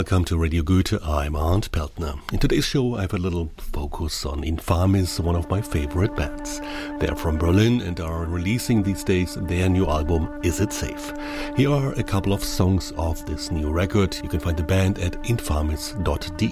Welcome to Radio Goethe. I'm Arndt Peltner. In today's show, I have a little focus on Infamis, one of my favorite bands. They're from Berlin and are releasing these days their new album, Is It Safe? Here are a couple of songs of this new record. You can find the band at infamis.de.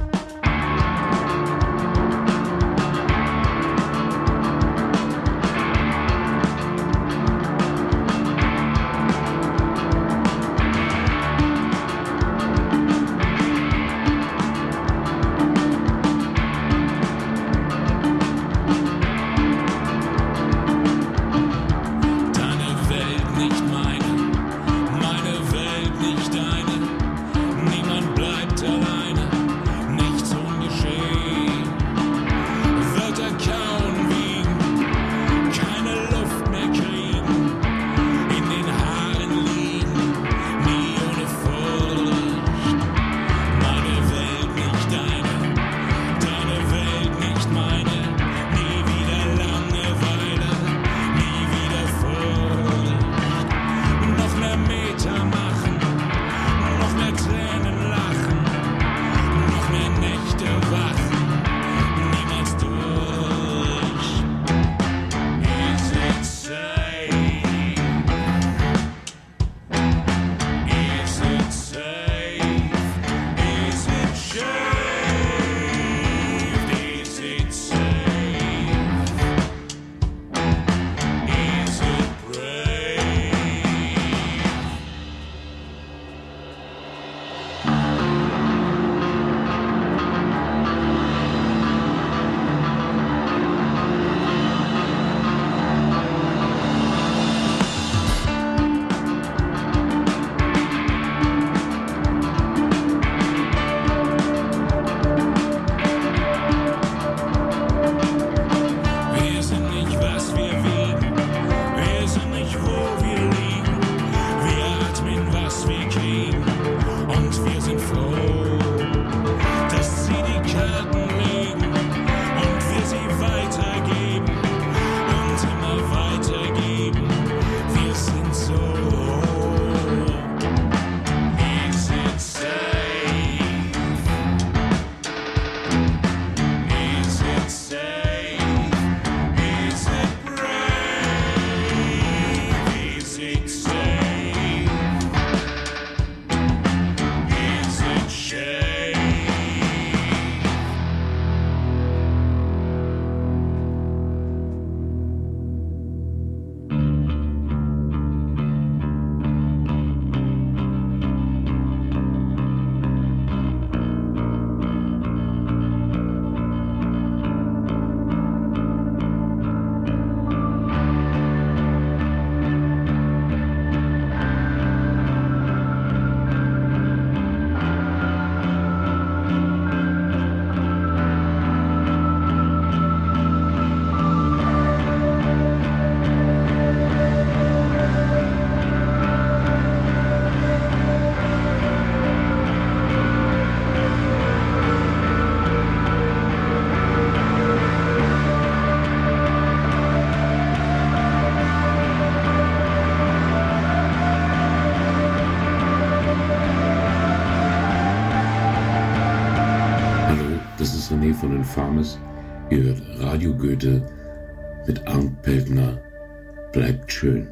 Von Infamis. Ihr hört Radio Goethe mit Arndt Peltner. Bleibt schön.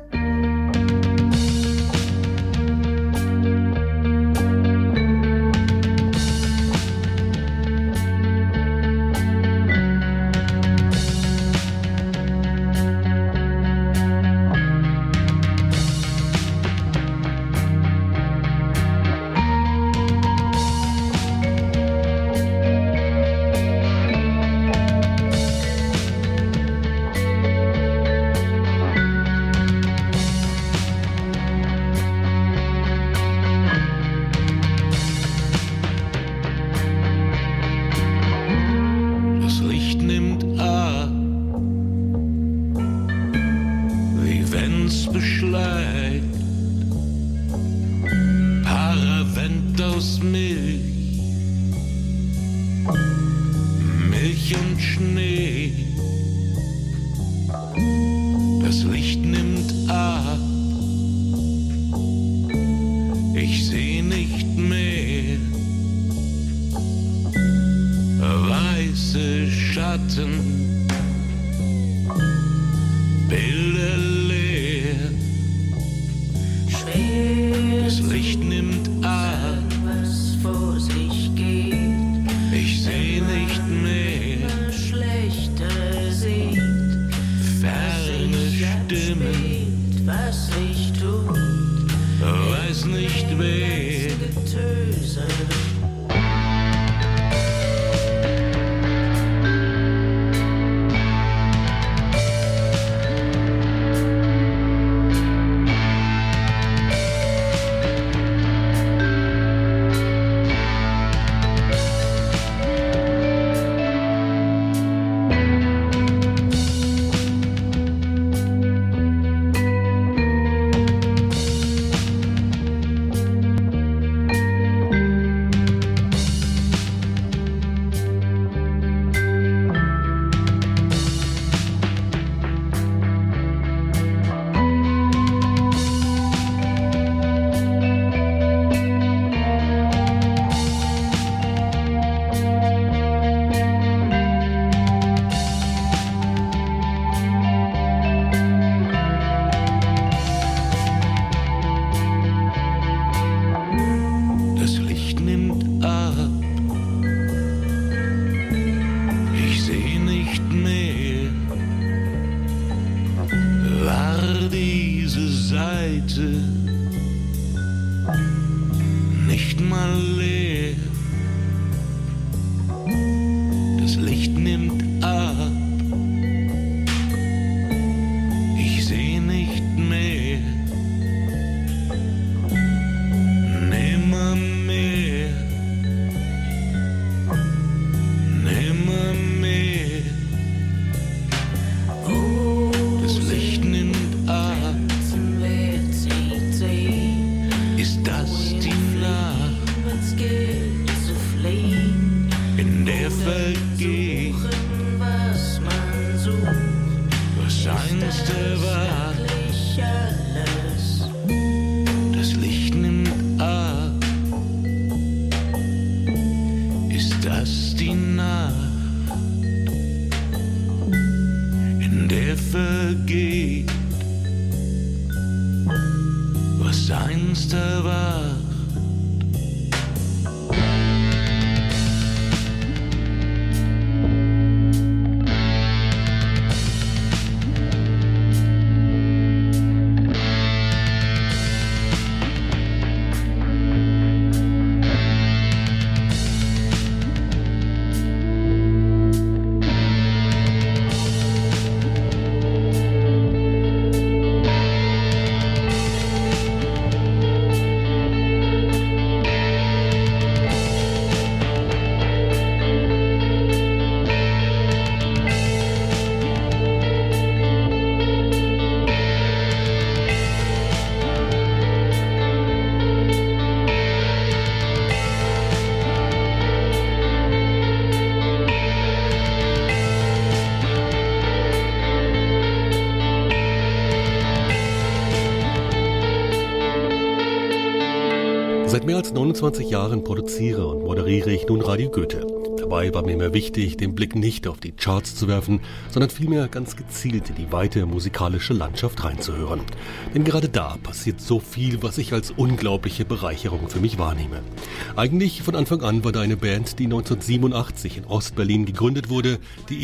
Ich seh nicht mehr weiße Schatten, Bilder leer, schwer, das Licht nimmt ab, was vor sich geht, ich seh nicht mehr, schlechter sieht, ferne Stimmen, was ich tu, weiß nicht wer, Getöse. Nicht mal leer, das Licht nimmt ab, ich seh nicht mehr, nimmer mehr, nimmer mehr, das Licht nimmt ab. Ist das die Nacht, in der vergeht, was man sucht, was einst war? Das Licht nimmt ab. Ist das die Nacht, in der vergeht, was einst war? Seit mehr als 29 Jahren produziere und moderiere ich nun Radio Goethe. Dabei war mir immer wichtig, den Blick nicht auf die Charts zu werfen, sondern vielmehr ganz gezielt in die weite musikalische Landschaft reinzuhören. Denn gerade da passiert so viel, was ich als unglaubliche Bereicherung für mich wahrnehme. Eigentlich von Anfang an war da eine Band, die 1987 in Ostberlin gegründet wurde,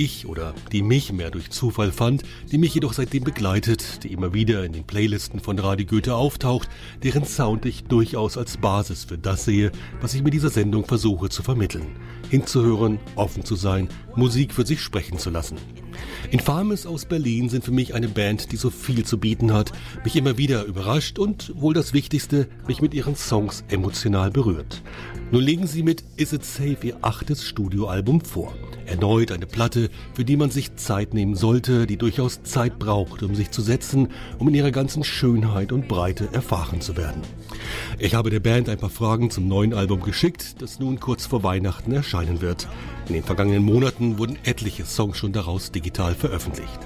die mich mehr durch Zufall fand, die mich jedoch seitdem begleitet, die immer wieder in den Playlisten von Radio Goethe auftaucht, deren Sound ich durchaus als Basis für das sehe, was ich mit dieser Sendung versuche zu vermitteln. Hinzuhören, offen zu sein, Musik für sich sprechen zu lassen. Infames aus Berlin sind für mich eine Band, die so viel zu bieten hat, mich immer wieder überrascht und, wohl das Wichtigste, mich mit ihren Songs emotional berührt. Nun legen sie mit Is It Safe ihr 8. Studioalbum vor. Erneut eine Platte, für die man sich Zeit nehmen sollte, die durchaus Zeit braucht, um sich zu setzen, um in ihrer ganzen Schönheit und Breite erfahren zu werden. Ich habe der Band ein paar Fragen zum neuen Album geschickt, das nun kurz vor Weihnachten erscheinen wird. In den vergangenen Monaten wurden etliche Songs schon daraus digital veröffentlicht.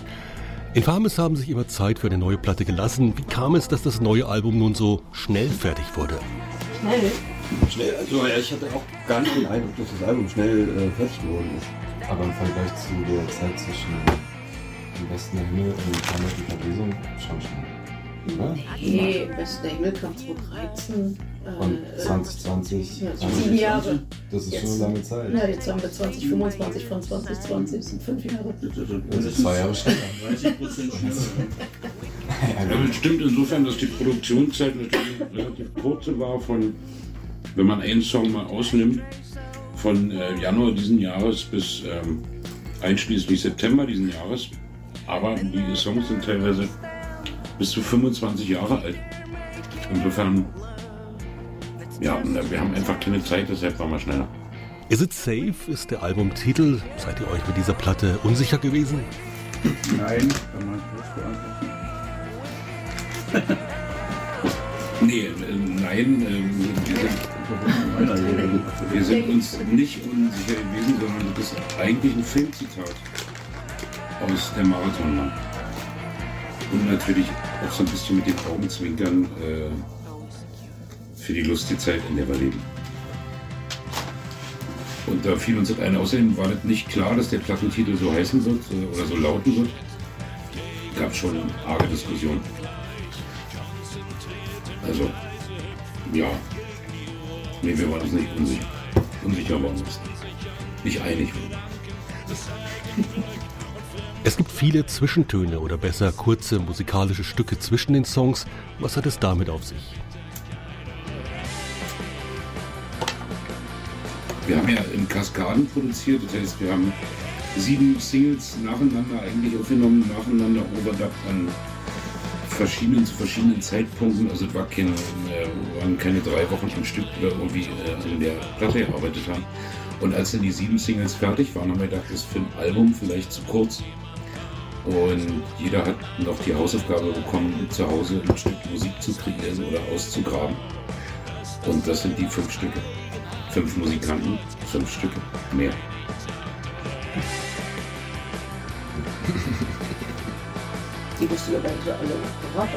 Infames haben sich immer Zeit für eine neue Platte gelassen. Wie kam es, dass das neue Album nun so schnell fertig wurde? Schnell? Schnell, also ich hatte auch gar nicht den Eindruck, dass das Album schnell fertig geworden ist. Aber im Vergleich zu der Zeit zwischen Im Westen der Himmel und Hamlet und Verwesung schon schnell. Nee, Westen der Himmel kam 2013. Und 2020. Ja, 7 Jahre. Das ist Jetzt, schon eine lange Zeit. Ja, jetzt haben wir 2025 von 2020, sind 5 Jahre. Das ist 2 Jahre schneller. 30% schneller. Ja, das stimmt insofern, dass die Produktionszeit natürlich relativ kurze war von, wenn man einen Song mal ausnimmt, von Januar diesen Jahres bis einschließlich September diesen Jahres. Aber die Songs sind teilweise bis zu 25 Jahre alt. Insofern, ja, wir haben einfach keine Zeit, deshalb waren wir schneller. Is It Safe ist der Albumtitel. Seid ihr euch mit dieser Platte unsicher gewesen? Nein, kann man nicht beantworten. Nee, nein, wir sind uns nicht unsicher gewesen, sondern das ist eigentlich ein Filmzitat aus der Marathonmann. Und natürlich auch so ein bisschen mit den Augenzwinkern für die lustige Zeit, in der wir leben. Und da fiel uns das ein. Außerdem war das nicht klar, dass der Plattentitel so heißen wird oder so lauten wird. Gab schon arge Diskussionen. Also, ja. Nee, wir waren uns nicht unsicher. Unsicher waren wir uns nicht einig. Es gibt viele Zwischentöne oder besser kurze musikalische Stücke zwischen den Songs. Was hat es damit auf sich? Wir haben ja in Kaskaden produziert, das heißt, wir haben 7 Singles nacheinander eigentlich aufgenommen, nacheinander overdubbt zu verschiedenen Zeitpunkten. Also es waren keine 3 Wochen am Stück, die wir irgendwie an der Platte gearbeitet haben. Und als dann die 7 Singles fertig waren, haben wir gedacht, das ist für ein Album vielleicht zu kurz. Und jeder hat noch die Hausaufgabe bekommen, zu Hause ein Stück Musik zu kreieren oder auszugraben. Und das sind die 5 Stücke. 5 Musikanten, 5 Stücke, mehr. Die lustigerweise alle privat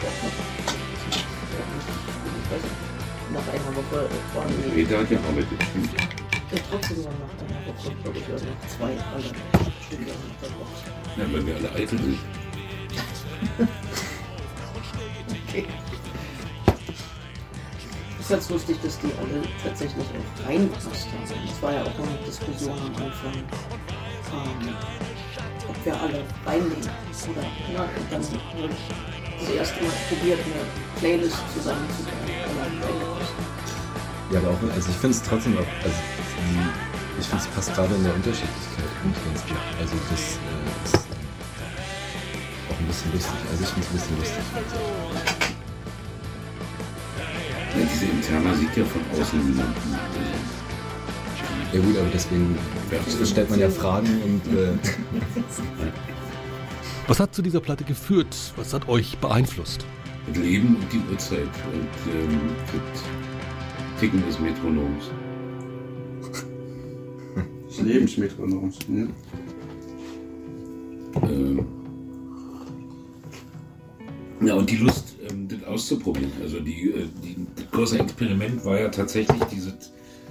nach einer Woche waren die. Peter hat gearbeitet, stimmt. Ja, trotzdem noch nach einer Woche, glaube ich, oder nach 2 alle Stücke nach der Woche. Ja, weil wir alle eitel sind. Okay. Es ist ganz lustig, dass die alle tatsächlich auch reingepasst haben. Es war ja auch noch eine Diskussion am Anfang, ob wir alle reinnehmen oder na, und dann das erste Mal probiert, eine Playlist zusammenzubringen. Ja, aber auch, also ich finde es trotzdem auch, also ich finde es passt gerade in der Unterschiedlichkeit irgendwie ganz gut. Also das ist auch ein bisschen lustig. Also ich finde es ein bisschen lustig. Ja, diese Interna sieht ja von außen niemanden. Ja gut, aber deswegen stellt man ja Fragen und Was hat zu dieser Platte geführt? Was hat euch beeinflusst? Das Leben und die Uhrzeit und das Ticken des Metronoms. Das Lebensmetronoms, ne? Ja, und die Lust, das auszuprobieren. Also das große Experiment war ja tatsächlich dieses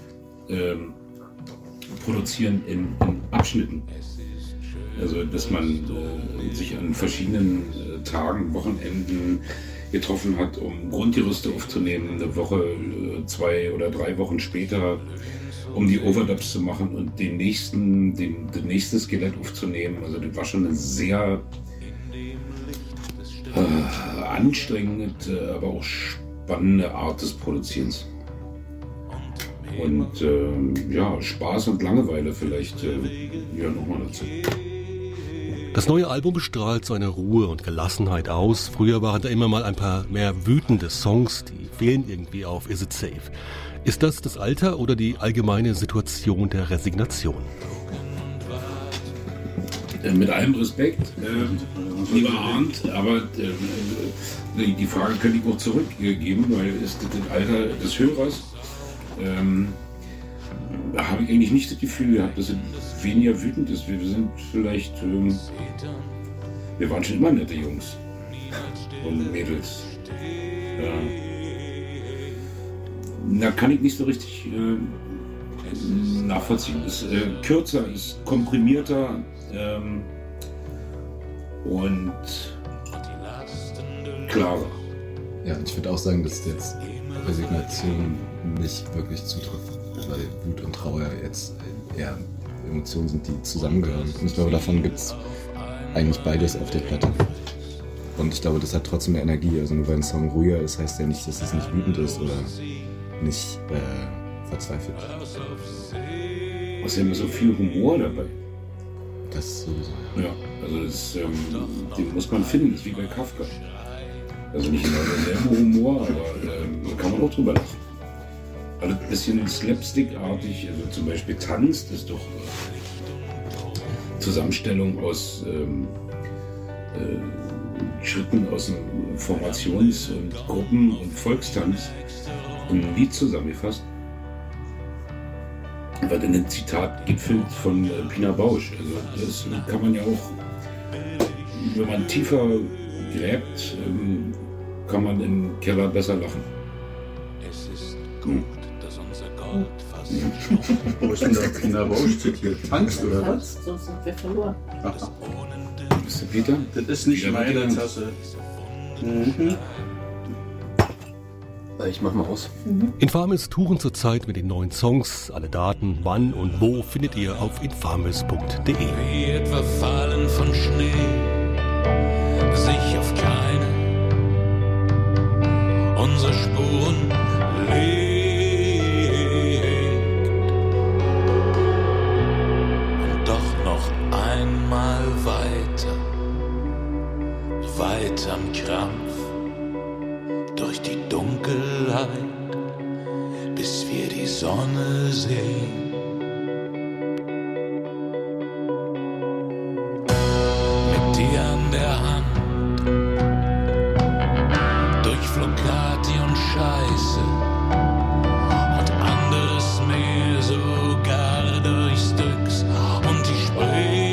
Produzieren in Abschnitten. Also, dass man sich an verschiedenen Tagen, Wochenenden getroffen hat, um Grundgerüste aufzunehmen, eine Woche, 2 oder 3 Wochen später, um die Overdubs zu machen und das nächste Skelett aufzunehmen. Also das war schon eine sehr anstrengend, aber auch spannende Art des Produzierens. Und ja, Spaß und Langeweile vielleicht gehören nochmal dazu. Das neue Album strahlt so eine Ruhe und Gelassenheit aus. Früher waren da immer mal ein paar mehr wütende Songs, die fehlen irgendwie auf Is It Safe. Ist das Alter oder die allgemeine Situation der Resignation? Mit allem Respekt, lieber Arndt, aber die Frage könnte ich auch zurückgeben, weil ist das Alter des Hörers, da habe ich eigentlich nicht das Gefühl gehabt, dass es weniger wütend ist. Wir sind vielleicht, wir waren schon immer nette Jungs und Mädels. Da kann ich nicht so richtig nachvollziehen. Ist kürzer, ist komprimierter und klarer. Ja, ich würde auch sagen, dass jetzt Resignation nicht wirklich zutrifft, weil Wut und Trauer jetzt eher Emotionen sind, die zusammengehören. Und ich glaube, davon gibt es eigentlich beides auf der Platte. Und ich glaube, das hat trotzdem mehr Energie. Also nur weil ein Song ruhiger ist, heißt ja nicht, dass es nicht wütend ist oder nicht verzweifelt. Außerdem ist so viel Humor dabei. Das sowieso. Ja, also das, den muss man finden, das ist wie bei Kafka. Also nicht immer derselbe Humor, aber da kann man auch drüber lachen. Also ein bisschen slapstick-artig, also zum Beispiel Tanz, das ist doch Zusammenstellung aus Schritten aus dem Formations- und Gruppen- und Volkstanz in ein Lied zusammengefasst. Was in einem Zitat gipfelt von Pina Bausch. Also das kann man ja auch, wenn man tiefer gräbt, kann man im Keller besser lachen. Es ist gut, dass unser Gold fast Wo ist denn der Pina Bausch zitiert? Tanzt oder was? Tanzt, sonst sind wir verloren. Ist der Peter? Das ist nicht meine Tasse. Mhm. Ich mach mal aus. Infames touren zurzeit mit den neuen Songs. Alle Daten, wann und wo findet ihr auf infames.de. wie etwa Fallen von Schnee, sich auf keine unserer Spuren legt. Und doch noch einmal weiter, weiter am Krampf, durch die Dunkelheit, bis wir die Sonne sehen. Mit dir an der Hand, durch Flocati und Scheiße und anderes mehr, sogar durch Styx und die Spree.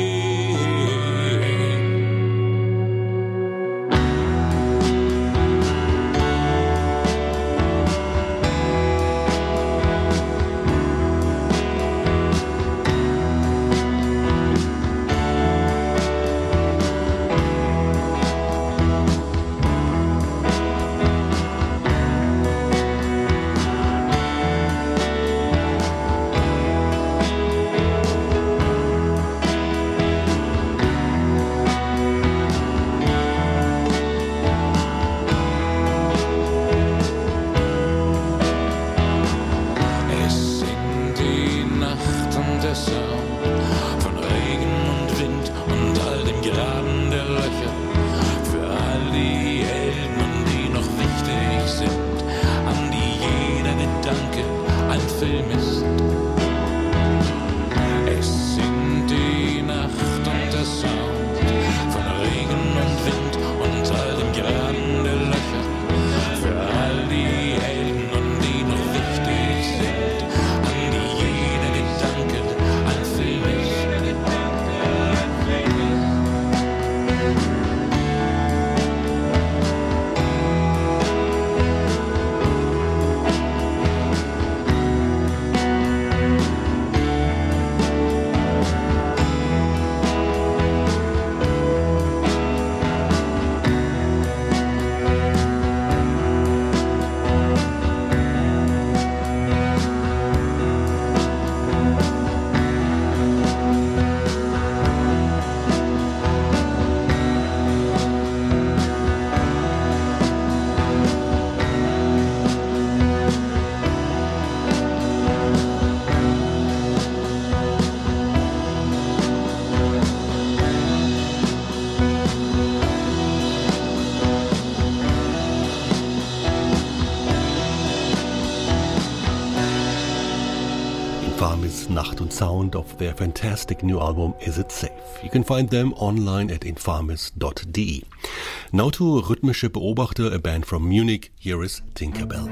Infamis Nacht und Sound of their fantastic new album Is It Safe? You can find them online at infamis.de. Now to Rhythmische Beobachter, a band from Munich. Here is Tinkerbell.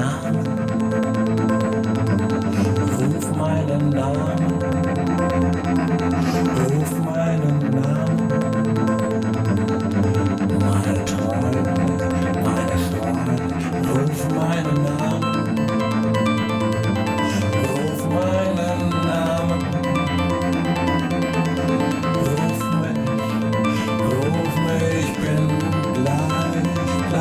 Namen, ruf meinen Namen, ruf meinen Namen. Meine Träume, meine Freunde, ruf meinen Namen, ruf meinen Namen. Ruf mich, ich bin gleich da.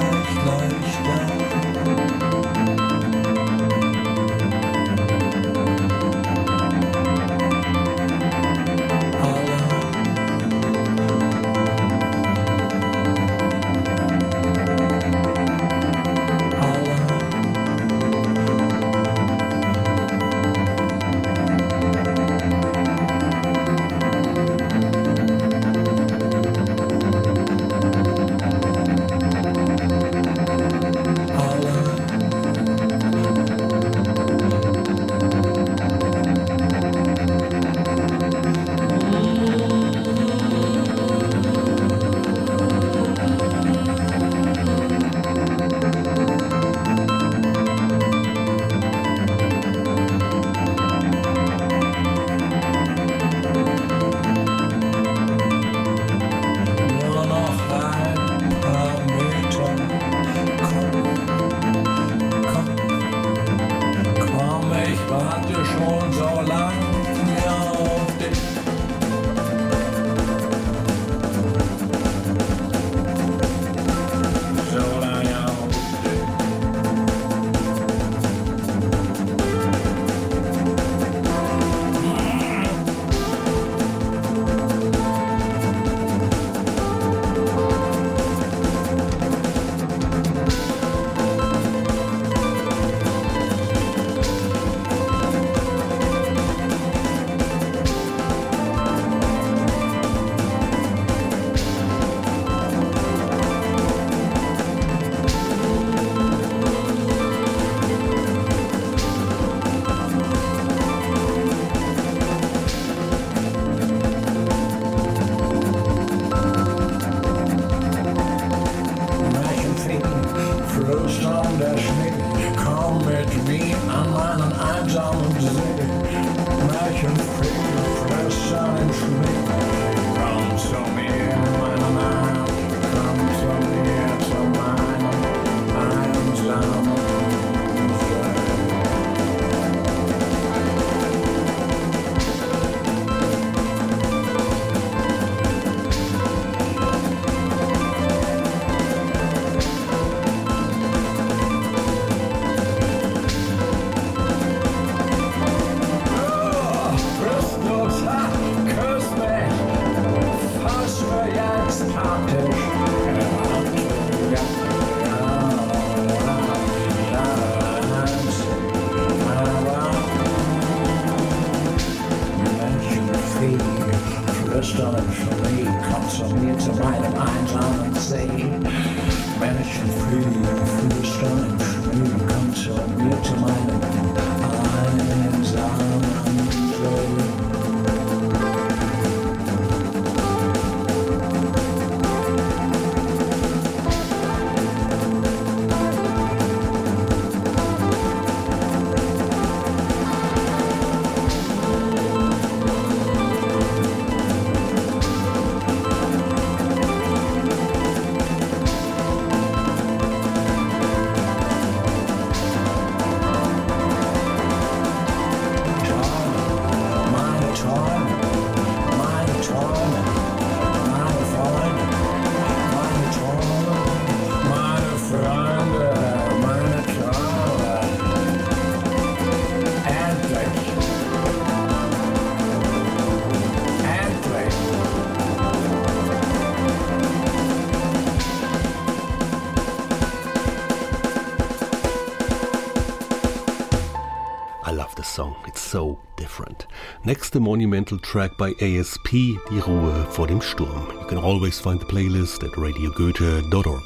So different. Next, the monumental track by ASP, Die Ruhe vor dem Sturm. You can always find the playlist at radiogoethe.org.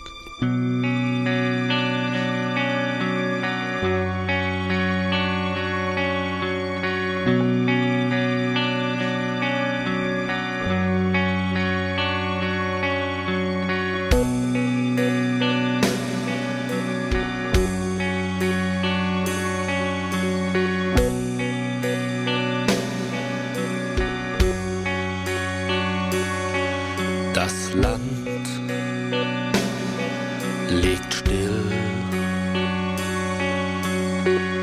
Tag.